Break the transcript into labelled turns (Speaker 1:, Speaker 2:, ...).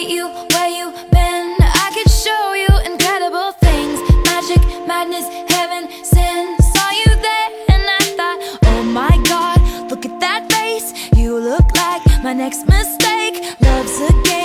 Speaker 1: meet you where you been. I could show you incredible things, magic, madness, heaven, sin. Saw you there and I thought, oh my God, look at that face. You look like my next mistake. Love's a game.